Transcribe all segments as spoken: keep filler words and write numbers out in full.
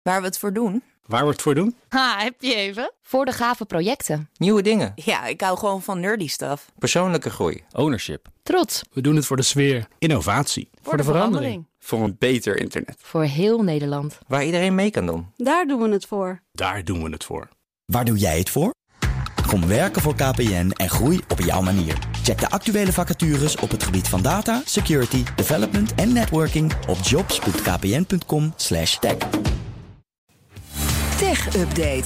Waar we het voor doen? Waar we het voor doen? Ha, heb je even? Voor de gave projecten. Nieuwe dingen. Ja, ik hou gewoon van nerdy stuff. Persoonlijke groei. Ownership. Trots. We doen het voor de sfeer. Innovatie. Voor, voor de, de verandering. Voor een beter internet. Voor heel Nederland. Waar iedereen mee kan doen. Daar doen we het voor. Daar doen we het voor. Waar doe jij het voor? Kom werken voor K P N en groei op jouw manier. Check de actuele vacatures op het gebied van data, security, development en networking op jobs punt k p n punt com slash tech. Tech Update.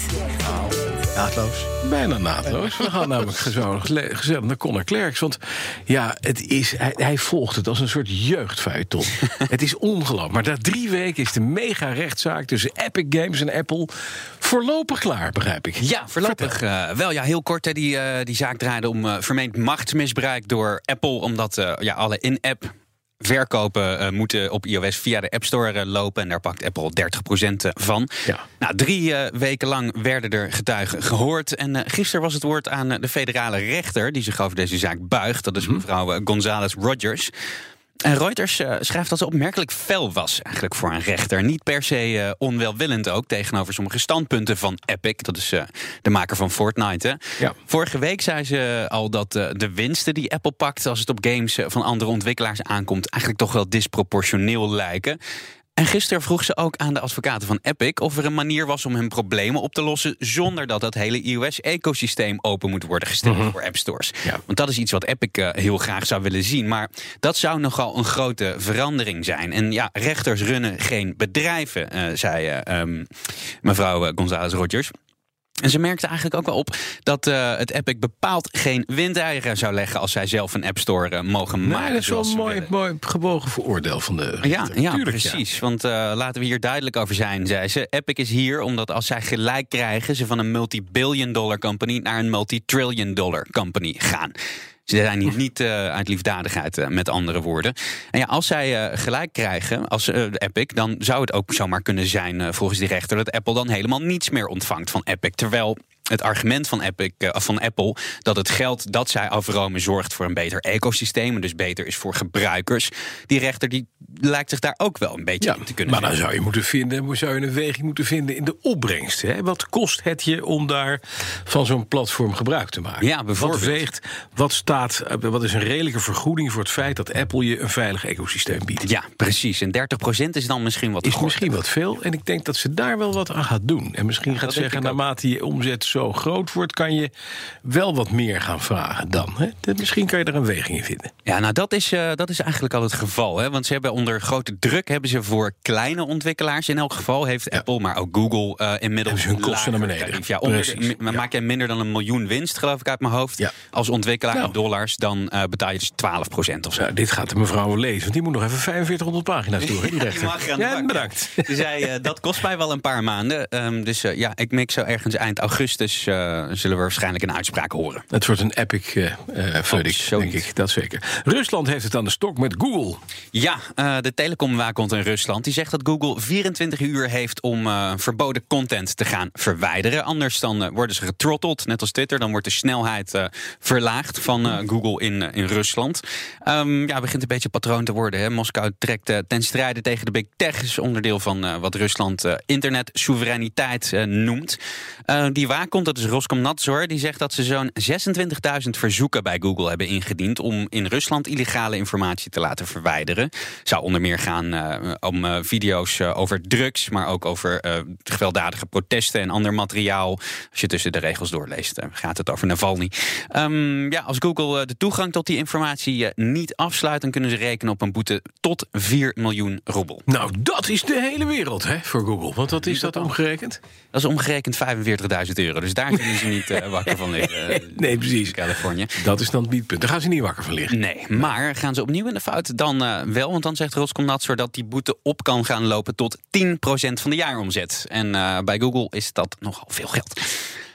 Naadloos. Bijna naadloos. We gaan namelijk zo gezellig naar Conor Klerks. Want ja, het is, hij, hij volgt het als een soort jeugdfeuilleton. Het is ongelooflijk. Maar na drie weken is de mega-rechtszaak tussen Epic Games en Apple voorlopig klaar, begrijp ik. Ja, voorlopig uh, wel. Ja, heel kort. Hè, die, uh, die zaak draaide om uh, vermeend machtsmisbruik door Apple. Omdat uh, ja, alle in-app verkopen uh, moeten op iOS via de App Store uh, lopen. En daar pakt Apple dertig procent van. Ja. Nou, drie uh, weken lang werden er getuigen gehoord. En uh, gisteren was het woord aan uh, de federale rechter die zich over deze zaak buigt. Dat is mevrouw uh, Gonzales Rogers. En Reuters uh, schrijft dat ze opmerkelijk fel was eigenlijk voor een rechter. Niet per se uh, onwelwillend ook tegenover sommige standpunten van Epic. Dat is uh, de maker van Fortnite. Hè. Ja. Vorige week zei ze al dat uh, de winsten die Apple pakt als het op games uh, van andere ontwikkelaars aankomt eigenlijk toch wel disproportioneel lijken. En gisteren vroeg ze ook aan de advocaten van Epic of er een manier was om hun problemen op te lossen zonder dat dat hele iOS-ecosysteem open moet worden gesteld mm-hmm. voor app stores. Ja. Want dat is iets wat Epic uh, heel graag zou willen zien. Maar dat zou nogal een grote verandering zijn. En ja, rechters runnen geen bedrijven, uh, zei uh, um, mevrouw Gonzales Rogers. En ze merkte eigenlijk ook wel op dat uh, het Epic bepaald geen windeieren zou leggen als zij zelf een App Store uh, mogen nee, maken. Dat is wel een mooi, mooi gebogen veroordeel van de rechter. Ja, ja Tuurlijk, precies. Ja. Want uh, laten we hier duidelijk over zijn, zei ze. Epic is hier omdat als zij gelijk krijgen, ze van een multi-billion dollar company naar een multi-trillion dollar company gaan. Ze zijn hier niet uh, uit liefdadigheid, uh, met andere woorden. En ja, als zij uh, gelijk krijgen, als uh, Epic, dan zou het ook zomaar kunnen zijn, uh, volgens die rechter, dat Apple dan helemaal niets meer ontvangt van Epic. Terwijl het argument van, Epic, uh, van Apple dat het geld dat zij afromen zorgt voor een beter ecosysteem en dus beter is voor gebruikers. Die rechter die lijkt zich daar ook wel een beetje ja, in te kunnen maar vinden. dan zou je moeten vinden, zou je een weging moeten vinden in de opbrengst. Hè? Wat kost het je om daar van zo'n platform gebruik te maken? Ja, bijvoorbeeld. Wat weegt, wat staat, wat is een redelijke vergoeding voor het feit dat Apple je een veilig ecosysteem biedt? Ja, precies. En dertig procent is dan misschien wat Is gort. misschien wat veel. En ik denk dat ze daar wel wat aan gaat doen. En misschien ja, gaat zeggen, naarmate je omzet zo groot wordt, kan je wel wat meer gaan vragen dan. Hè? Dat, misschien kan je daar een weging in vinden. Ja, nou dat is, uh, dat is eigenlijk al het geval. Hè? Want ze hebben onder grote druk hebben ze voor kleine ontwikkelaars. In elk geval heeft ja. Apple, maar ook Google uh, inmiddels hun kosten naar beneden. Tarief. Ja, onder de, ja. Maak je minder dan een miljoen winst, geloof ik uit mijn hoofd. Ja. Als ontwikkelaar nou. in dollars, dan uh, betaal je dus twaalf procent of zo. Nou, dit gaat de mevrouw wel lezen, want die moet nog even vijfenveertighonderd pagina's door. Die rechter. Ja, ja, bedankt. Ze zei, uh, dat kost mij wel een paar maanden. Um, dus uh, ja, ik mik zo ergens eind augustus uh, zullen we waarschijnlijk een uitspraak horen. Het wordt een epic uh, uh, verdict, denk ik. Dat zeker. Rusland heeft het aan de stok met Google. Ja, uh, de telecomwaakhond in Rusland die zegt dat Google vierentwintig uur heeft om uh, verboden content te gaan verwijderen. Anders dan uh, worden ze getrotteld, net als Twitter. Dan wordt de snelheid uh, verlaagd van uh, Google in, uh, in Rusland. Um, ja, begint een beetje patroon te worden. Hè. Moskou trekt uh, ten strijde tegen de big tech. Is onderdeel van uh, wat Rusland uh, internetsoevereiniteit uh, noemt. Uh, die waakhond, dat is Roskomnadzor, die zegt dat ze zo'n zesentwintigduizend verzoeken bij Google hebben ingediend om in Rusland illegale informatie te laten verwijderen. Zou onder meer gaan uh, om uh, video's uh, over drugs, maar ook over uh, gewelddadige protesten en ander materiaal. Als je tussen de regels doorleest, uh, gaat het over Navalny. Um, ja, als Google uh, de toegang tot die informatie uh, niet afsluit, dan kunnen ze rekenen op een boete tot vier miljoen roebel. Nou, dat is de hele wereld, hè, voor Google. Want wat is dat omgerekend? Dat is omgerekend vijfenveertigduizend euro. Dus daar kunnen ze niet uh, wakker van liggen. Uh, nee, precies. Californië. Dat is dan het biedpunt. Daar gaan ze niet wakker van liggen. Nee, maar gaan ze opnieuw in de fout? Dan uh, wel, want dan zegt Roskomnadzor dat die boete op kan gaan lopen tot tien procent van de jaaromzet. En uh, bij Google is dat nogal veel geld.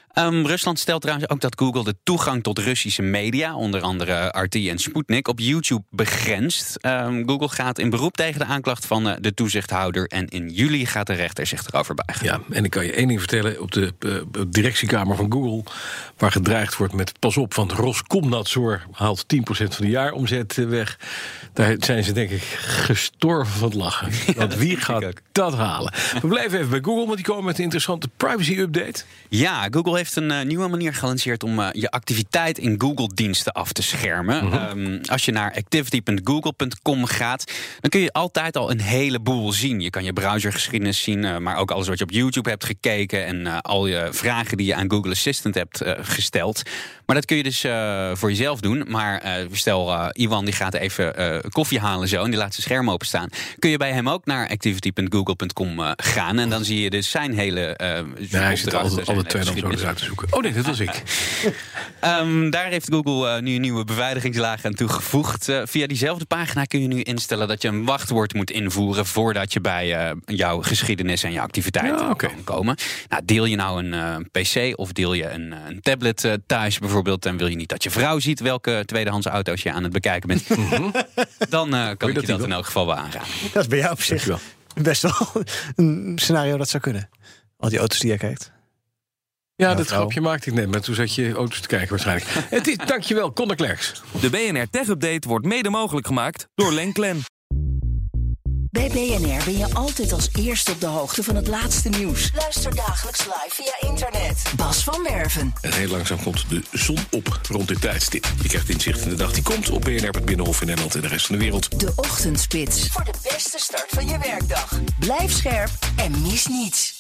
Um, Rusland stelt trouwens ook dat Google de toegang tot Russische media, onder andere R T en Sputnik, op YouTube begrenst. Um, Google gaat in beroep tegen de aanklacht van uh, de toezichthouder en in juli gaat de rechter zich erover buigen. Ja, en ik kan je één ding vertellen. Op de uh, directiekamer van Google, waar gedreigd wordt met pas op, want Roskomnadzor haalt tien procent van de jaaromzet weg. Daar zijn ze denk ik gestorven van het lachen. Ja, want wie gaat dat halen? We blijven even bij Google, want die komen met een interessante privacy-update. Ja, Google heeft een uh, nieuwe manier gelanceerd om uh, je activiteit in Google-diensten af te schermen. Mm-hmm. Um, als je naar activity punt google punt com gaat, dan kun je altijd al een heleboel zien. Je kan je browsergeschiedenis zien, uh, maar ook alles wat je op YouTube hebt gekeken en uh, al je vragen die je aan Google Assistant hebt uh, gesteld. Maar dat kun je dus uh, voor jezelf doen. Maar uh, stel, uh, Iwan die gaat even uh, koffie halen zo en die laat zijn scherm openstaan. Kun je bij hem ook naar activity punt google punt com uh, gaan. En dan zie je dus zijn hele uh, ja, hij zit altijd alle twee zo uit te zoeken. Oh nee, dat was ik. um, daar heeft Google uh, nu een nieuwe beveiligingslaag aan toegevoegd. Uh, via diezelfde pagina kun je nu instellen dat je een wachtwoord moet invoeren voordat je bij uh, jouw geschiedenis en je activiteiten ja, okay. kan komen. Nou, deel je nou een uh, P C of deel je een, een tablet uh, thuis bijvoorbeeld, en wil je niet dat je vrouw ziet welke tweedehands auto's je aan het bekijken bent, dan uh, kan ik je dat in elk geval wel aanraden. Dat is bij jou op zich best wel een scenario dat zou kunnen. Al die auto's die jij kijkt. Ja, nou, dat vrouw. grapje maakte ik net, maar toen zat je auto's te kijken waarschijnlijk. Het is, dankjewel, Conor Klerks. De B N R Tech Update wordt mede mogelijk gemaakt door Lenklen. Bij B N R ben je altijd als eerste op de hoogte van het laatste nieuws. Luister dagelijks live via internet. Bas van Werven. En heel langzaam komt de zon op rond dit tijdstip. Je krijgt inzicht in de dag die komt op B N R, het Binnenhof in Nederland en de rest van de wereld. De Ochtendspits. Voor de beste start van je werkdag. Blijf scherp en mis niets.